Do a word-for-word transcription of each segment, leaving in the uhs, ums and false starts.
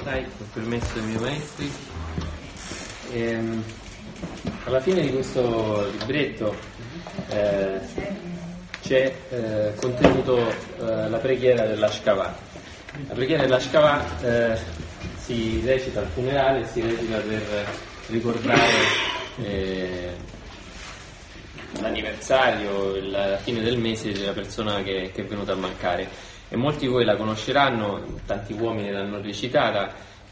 Dai, con permesso dei miei maestri. Ehm, alla fine di questo libretto eh, c'è eh, contenuto eh, la preghiera dell'Ashkava. La preghiera dell'Ashkava eh, si recita al funerale, si recita per ricordare eh, l'anniversario, la fine del mese della persona che, che è venuta a mancare. E molti di voi la conosceranno, tanti uomini l'hanno recitata,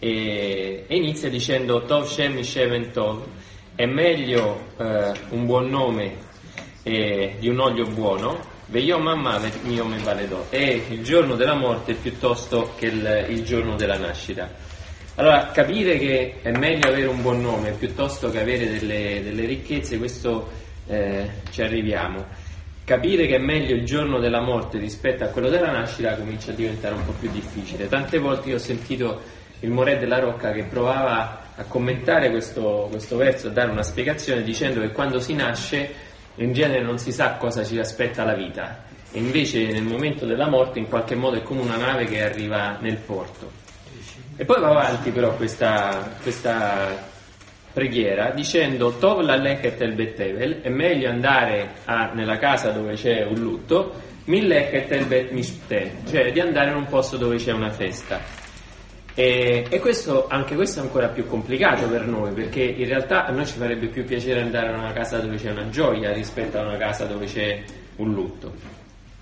e, e inizia dicendo Tov Shem Shemen Tov, è meglio eh, un buon nome eh, di un olio buono, Veyom Amavet Miyom Valedò, è il giorno della morte piuttosto che il, il giorno della nascita. Allora, capire che è meglio avere un buon nome piuttosto che avere delle, delle ricchezze, questo eh, ci arriviamo. Capire che è meglio il giorno della morte rispetto a quello della nascita comincia a diventare un po' più difficile. Tante volte io ho sentito il Morè della Rocca che provava a commentare questo, questo verso, a dare una spiegazione dicendo che quando si nasce in genere non si sa cosa ci aspetta la vita, e invece nel momento della morte in qualche modo è come una nave che arriva nel porto. E poi va avanti però questa, questa preghiera dicendo Tov lallechet el bettevel, è meglio andare a, nella casa dove c'è un lutto, millechet el bet mishpten, cioè di andare in un posto dove c'è una festa. E, e questo, anche questo è ancora più complicato per noi, perché in realtà a noi ci farebbe più piacere andare a una casa dove c'è una gioia rispetto a una casa dove c'è un lutto.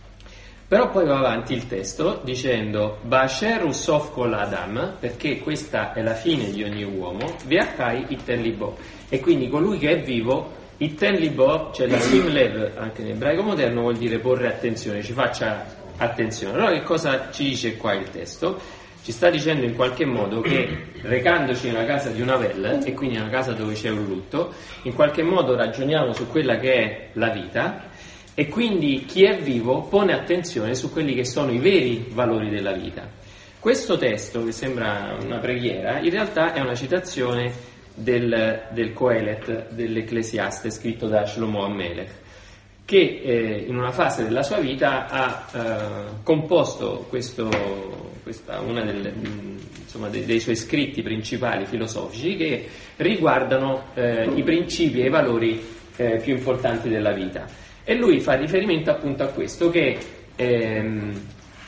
Però poi va avanti il testo dicendo Ba'asher usof kol adam, perché questa è la fine di ogni uomo, Ve'achai itten libo, e quindi colui che è vivo, itten libo, cioè la sim lev anche in ebraico moderno vuol dire porre attenzione, ci faccia attenzione. Allora che cosa ci dice qua il testo? Ci sta dicendo in qualche modo che recandoci nella casa di una velle, e quindi nella casa dove c'è un lutto, in qualche modo ragioniamo su quella che è la vita, e quindi chi è vivo pone attenzione su quelli che sono i veri valori della vita. Questo testo, che sembra una preghiera, in realtà è una citazione del, del Coelet, dell'Ecclesiaste, scritto da Shlomo Amelech, che eh, in una fase della sua vita ha eh, composto questo, questa, una delle, insomma, dei, dei suoi scritti principali filosofici che riguardano eh, i principi e i valori eh, più importanti della vita. E lui fa riferimento appunto a questo, che ehm,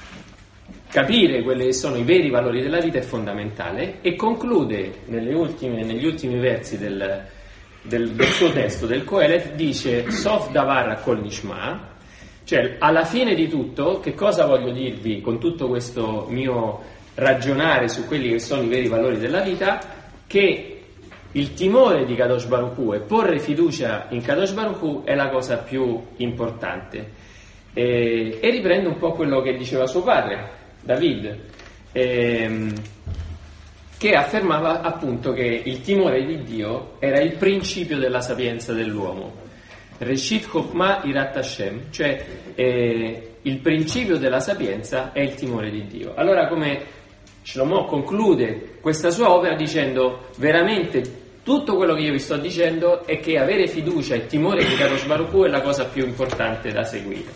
capire quelli che sono i veri valori della vita è fondamentale, e conclude nelle ultime, negli ultimi versi del, del, del suo testo, del Coelet, dice Sof davar kol nishma, cioè alla fine di tutto, che cosa voglio dirvi con tutto questo mio ragionare su quelli che sono i veri valori della vita? Che il timore di Kadosh Baruch Hu e porre fiducia in Kadosh Baruch Hu è la cosa più importante. E, e riprende un po' quello che diceva suo padre, David, ehm, che affermava appunto che il timore di Dio era il principio della sapienza dell'uomo. Reshit Chokmah Irat Hashem, cioè eh, il principio della sapienza è il timore di Dio. Allora, come Shlomo conclude questa sua opera dicendo veramente tutto quello che io vi sto dicendo è che avere fiducia e timore di Kadosh Baruch Hu è la cosa più importante da seguire.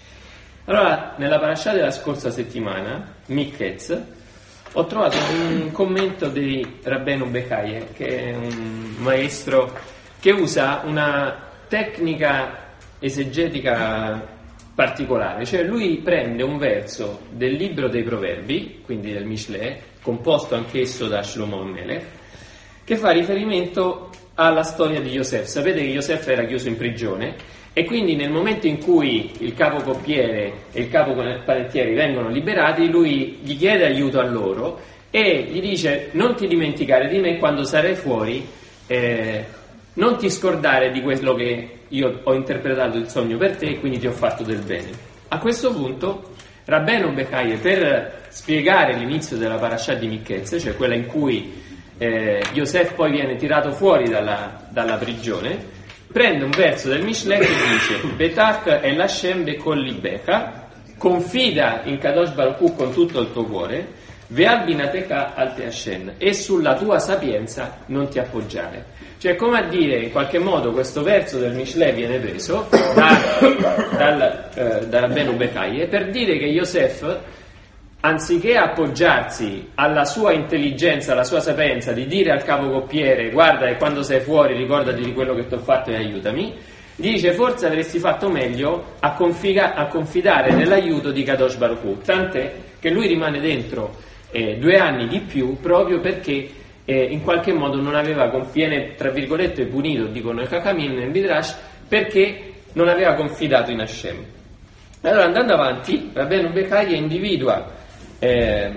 Allora, nella parasha della scorsa settimana, Miketz, ho trovato un commento di Rabbeinu Bechaye, che è un maestro che usa una tecnica esegetica particolare, cioè lui prende un verso del libro dei Proverbi, quindi del Mishleh, composto anch'esso da Shlomo Amelech, che fa riferimento alla storia di Yosef. Sapete che Yosef era chiuso in prigione, e quindi nel momento in cui il capo coppiere e il capo panettiere vengono liberati, lui gli chiede aiuto a loro e gli dice non ti dimenticare di me quando sarai fuori, eh, non ti scordare di quello che io ho interpretato il sogno per te e quindi ti ho fatto del bene. A questo punto Rabbeinu Bechaye, per spiegare l'inizio della parasha di Miketz, cioè quella in cui eh, Yosef poi viene tirato fuori dalla, dalla prigione, prende un verso del Mishleh che dice Betach el Hashem bekol libecha, confida in Kadosh Baruch Hu con tutto il tuo cuore, Ve'al binatecha al teashen, e sulla tua sapienza non ti appoggiare. Cioè, come a dire, in qualche modo questo verso del Mishleh viene preso da, dal, eh, da Rabbeinu Bechaye per dire che Yosef anziché appoggiarsi alla sua intelligenza, alla sua sapienza, di dire al capo coppiere guarda che quando sei fuori ricordati di quello che ti ho fatto e aiutami, dice forse avresti fatto meglio a, configa- a confidare nell'aiuto di Kadosh Baruch Hu, tant'è che lui rimane dentro eh, due anni di più proprio perché eh, in qualche modo non aveva, viene tra virgolette punito, dicono i Chachamim nel Midrash, perché non aveva confidato in Hashem. Allora andando avanti, Rabbeinu Bechaye individua eh,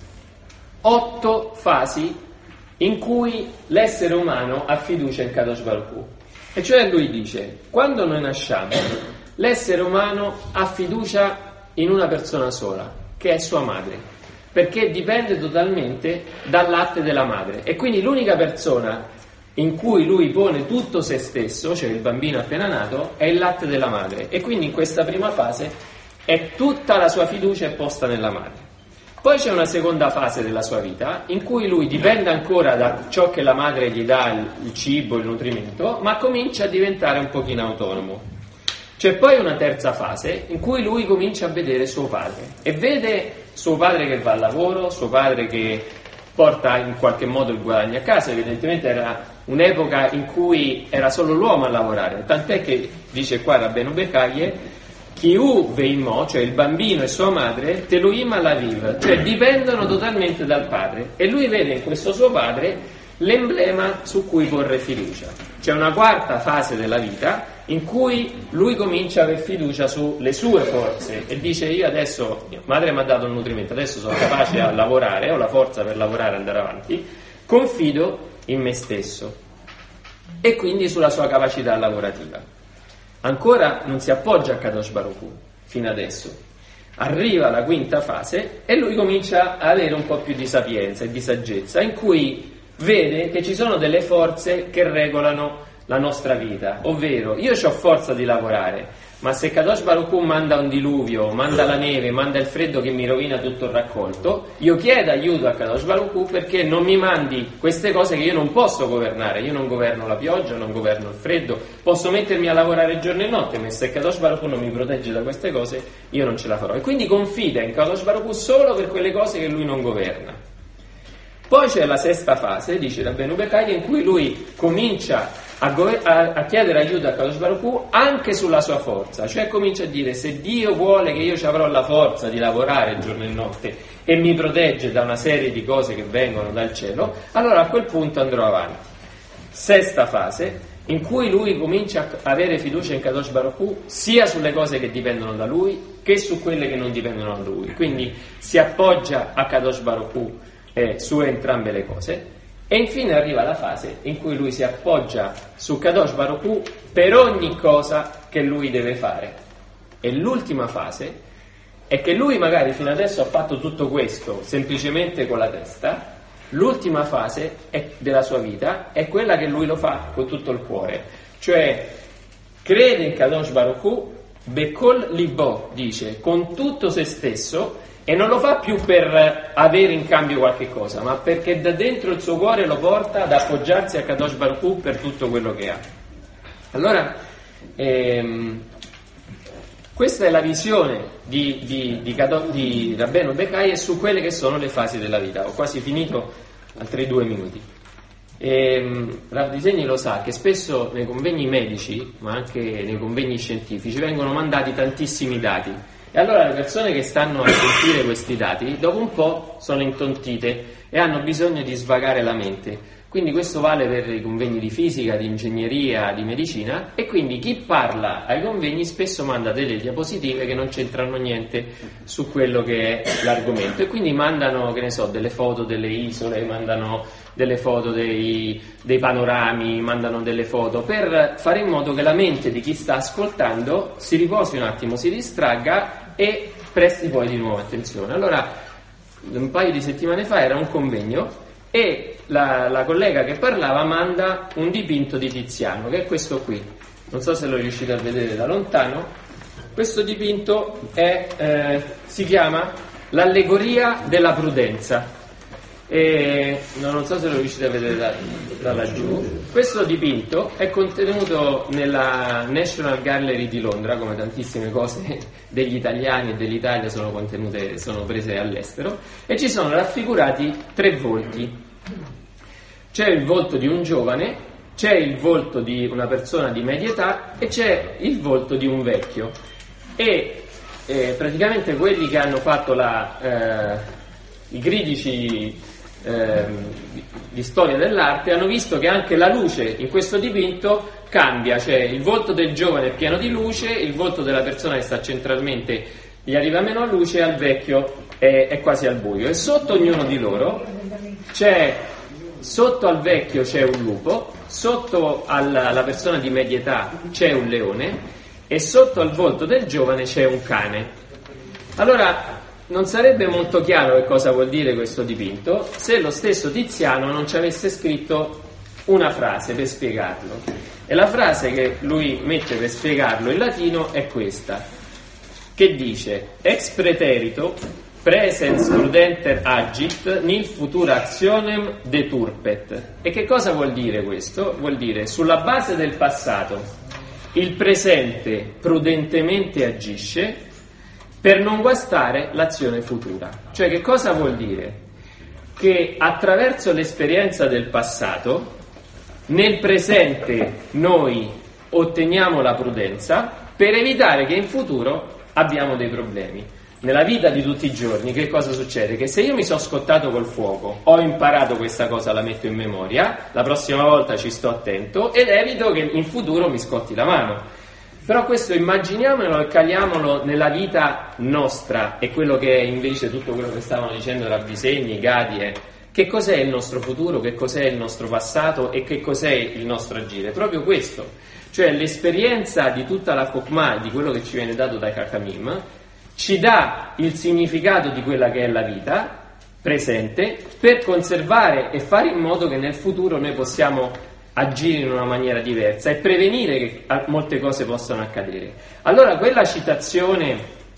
otto fasi in cui l'essere umano ha fiducia in Kadosh Baruch Hu. E cioè lui dice, quando noi nasciamo, l'essere umano ha fiducia in una persona sola, che è sua madre, perché dipende totalmente dal latte della madre. E quindi l'unica persona in cui lui pone tutto se stesso, cioè il bambino appena nato, è il latte della madre. E quindi in questa prima fase è tutta la sua fiducia è posta nella madre. Poi c'è una seconda fase della sua vita in cui lui dipende ancora da ciò che la madre gli dà, il, il cibo, il nutrimento, ma comincia a diventare un pochino autonomo. C'è poi una terza fase in cui lui comincia a vedere suo padre e vede suo padre che va al lavoro, suo padre che porta in qualche modo il guadagno a casa. Evidentemente era un'epoca in cui era solo l'uomo a lavorare, tant'è che dice qua Rabbeinu Bechaye Chiu veimo, cioè il bambino e sua madre, teluim alaviv, cioè dipendono totalmente dal padre, e lui vede in questo suo padre l'emblema su cui porre fiducia. C'è una quarta fase della vita in cui lui comincia a avere fiducia sulle sue forze e dice io adesso, mia madre mi ha dato il nutrimento, adesso sono capace a lavorare, ho la forza per lavorare e andare avanti, confido in me stesso e quindi sulla sua capacità lavorativa. Ancora non si appoggia a Kadosh Baruch Hu fino adesso. Arriva la quinta fase e lui comincia a avere un po' più di sapienza e di saggezza, in cui vede che ci sono delle forze che regolano la nostra vita, ovvero io ho forza di lavorare, ma se Kadosh Baruch Hu manda un diluvio, manda la neve, manda il freddo che mi rovina tutto il raccolto, io chiedo aiuto a Kadosh Baruch Hu perché non mi mandi queste cose che io non posso governare. Io non governo la pioggia, non governo il freddo, posso mettermi a lavorare giorno e notte, ma se Kadosh Baruch Hu non mi protegge da queste cose io non ce la farò. E quindi confida in Kadosh Baruch Hu solo per quelle cose che lui non governa. Poi c'è la sesta fase, dice Rabbeinu Bechaye, in cui lui comincia a, go- a, a chiedere aiuto a Kadosh Baruch Hu anche sulla sua forza, cioè comincia a dire se Dio vuole che io ci avrò la forza di lavorare giorno e notte e mi protegge da una serie di cose che vengono dal cielo, allora a quel punto andrò avanti. Sesta fase, in cui lui comincia a avere fiducia in Kadosh Baruch Hu sia sulle cose che dipendono da lui che su quelle che non dipendono da lui, quindi si appoggia a Kadosh Baruch Hu eh, su entrambe le cose. E infine arriva la fase in cui lui si appoggia su Kadosh Baruch Hu per ogni cosa che lui deve fare. E l'ultima fase è che lui magari fino adesso ha fatto tutto questo semplicemente con la testa. L'ultima fase è, della sua vita è quella che lui lo fa con tutto il cuore, cioè crede in Kadosh Baruch Hu Bekol Libo, dice, con tutto se stesso, e non lo fa più per avere in cambio qualche cosa, ma perché da dentro il suo cuore lo porta ad appoggiarsi a Kadosh Baruch Hu per tutto quello che ha. Allora ehm, questa è la visione di, di, di, di Rabbeinu Bechaye su quelle che sono le fasi della vita. Ho quasi finito, altri due minuti. Ehm, Rav Disegni lo sa che spesso nei convegni medici, ma anche nei convegni scientifici, vengono mandati tantissimi dati. E allora le persone che stanno a sentire questi dati, dopo un po' sono intontite e hanno bisogno di svagare la mente. Quindi questo vale per i convegni di fisica, di ingegneria, di medicina, e quindi chi parla ai convegni spesso manda delle diapositive che non c'entrano niente su quello che è l'argomento, e quindi mandano, che ne so, delle foto delle isole, mandano delle foto dei, dei panorami, mandano delle foto per fare in modo che la mente di chi sta ascoltando si riposi un attimo, si distragga e presti poi di nuovo attenzione. Allora, un paio di settimane fa era un convegno e la, la collega che parlava manda un dipinto di Tiziano, che è questo qui, non so se lo riuscite a vedere da lontano. Questo dipinto è, eh, si chiama L'allegoria della prudenza, E non so se lo riuscite a vedere da, da laggiù. Questo dipinto è contenuto nella National Gallery di Londra, come tantissime cose degli italiani e dell'Italia sono contenute, sono prese all'estero, e ci sono raffigurati tre volti. C'è il volto di un giovane, c'è il volto di una persona di media età e c'è il volto di un vecchio. E eh, praticamente quelli che hanno fatto la, eh, i critici eh, di storia dell'arte hanno visto che anche la luce in questo dipinto cambia, cioè il volto del giovane è pieno di luce, il volto della persona che sta centralmente gli arriva meno luce e al vecchio è, è quasi al buio. E sotto ognuno di loro c'è, sotto al vecchio c'è un lupo, sotto alla, alla persona di media età c'è un leone e sotto al volto del giovane c'è un cane. Allora, non sarebbe molto chiaro che cosa vuol dire questo dipinto se lo stesso Tiziano non ci avesse scritto una frase per spiegarlo. E la frase che lui mette per spiegarlo in latino è questa, che dice: ex preterito presens prudenter agit nil futura actionem deturpet. E che cosa vuol dire questo? Vuol dire, sulla base del passato il presente prudentemente agisce per non guastare l'azione futura. Cioè, che cosa vuol dire? Che attraverso l'esperienza del passato, nel presente noi otteniamo la prudenza per evitare che in futuro abbiamo dei problemi. Nella vita di tutti i giorni che cosa succede? Che se io mi sono scottato col fuoco, ho imparato questa cosa, la metto in memoria, la prossima volta ci sto attento ed evito che in futuro mi scotti la mano. Però questo immaginiamolo e caliamolo nella vita nostra, e quello che è invece tutto quello che stavano dicendo Ravvisegni, Gadi, è che cos'è il nostro futuro, che cos'è il nostro passato e che cos'è il nostro agire. Proprio questo, cioè l'esperienza di tutta la Chokmah, di quello che ci viene dato dai Chachamim, ci dà il significato di quella che è la vita presente per conservare e fare in modo che nel futuro noi possiamo agire in una maniera diversa e prevenire che molte cose possano accadere. Allora quella citazione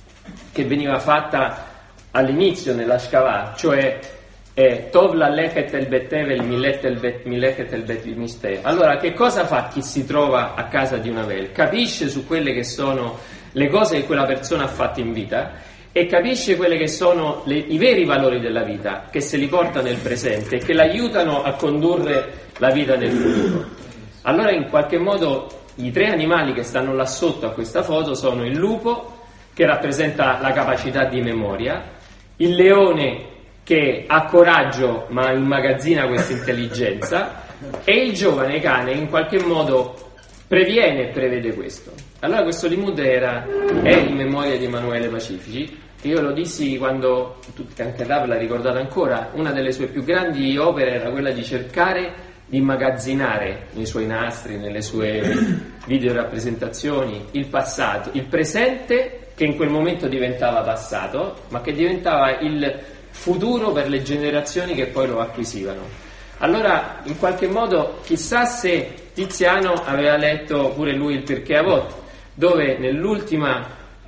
che veniva fatta all'inizio nell'Ashkavah, cioè eh, Tov lallechet el betevel millechet el bet misteh, allora che cosa fa chi si trova a casa di una vel? Capisce su quelle che sono le cose che quella persona ha fatto in vita e capisce quelle che sono le, i veri valori della vita, che se li porta nel presente e che l'aiutano a condurre la vita nel futuro. Allora in qualche modo i tre animali che stanno là sotto a questa foto sono il lupo, che rappresenta la capacità di memoria, il leone che ha coraggio ma immagazzina questa intelligenza, e il giovane cane in qualche modo previene e prevede questo. Allora questo limud era, è in memoria di Emanuele Pacifici. Io lo dissi quando, anche Dav l'ha ricordato ancora, una delle sue più grandi opere era quella di cercare di immagazzinare nei suoi nastri, nelle sue video rappresentazioni, il passato, il presente che in quel momento diventava passato, ma che diventava il futuro per le generazioni che poi lo acquisivano. Allora, in qualche modo, chissà se Tiziano aveva letto pure lui il Pirkei Avot, dove nell'ultima,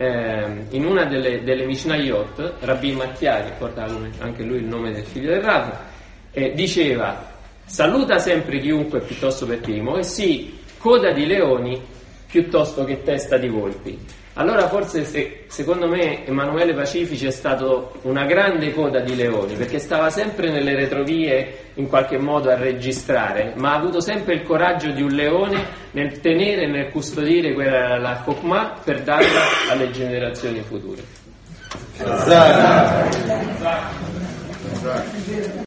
eh, in una delle, delle Mishnayot, Rabbi Mattia, che porta anche lui il nome del figlio del Rav, eh, diceva: saluta sempre chiunque piuttosto per primo, e sì, coda di leoni piuttosto che testa di volpi. Allora forse se, secondo me Emanuele Pacifici è stato una grande coda di leoni, perché stava sempre nelle retrovie in qualche modo a registrare, ma ha avuto sempre il coraggio di un leone nel tenere e nel custodire quella la Chokmah per darla alle generazioni future.